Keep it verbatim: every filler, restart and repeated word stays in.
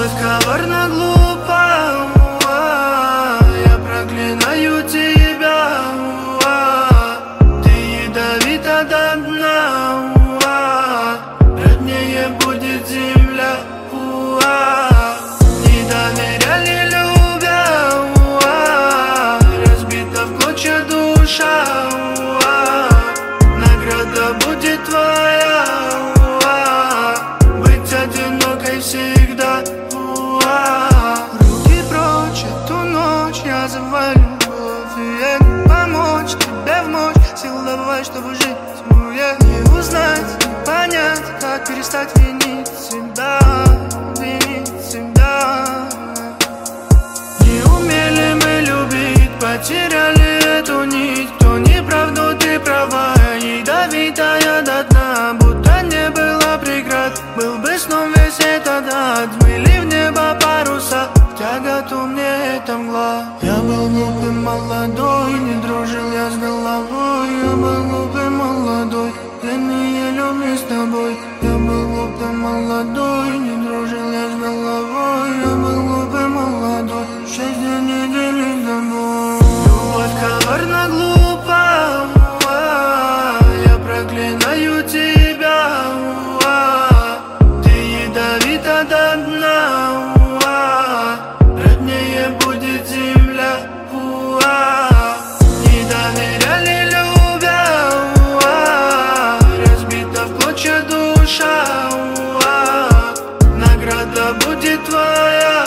Любовь коварна, глупа, я проклинаю тебя. Ты ядовита до дна, роднее будет земля. Не доверяли, любя, разбита в клочья душа. Награда будет твоя, быть одинокой всегда. Руки прочь, эту ночь я зову любовь, и я не помочь тебе вновь. Сил добавить, чтобы жить. Не узнать, не понять, как перестать винить себя, винить себя. Не умели мы любить, потеряли эту нить. Кто не прав, но ты права, ядовитая до дна, будто не было преград. Был бы сном весь этот ад, взмыли в небо паруса, тяготу мне эта мгла. Я был глупый, молодой, не дружил я с головой. Я был глупый, молодой, длинные любви с тобой. Я был глупый, молодой, не дружил я с головой. Я был глупый, молодой, счастье не делить с тобой. Любовь коварна, глупа, я проклинаю тебя. Ты ядовита до дна, роднее будет земля. Не доверяли, любя, разбита в клочья душа. Награда будет твоя.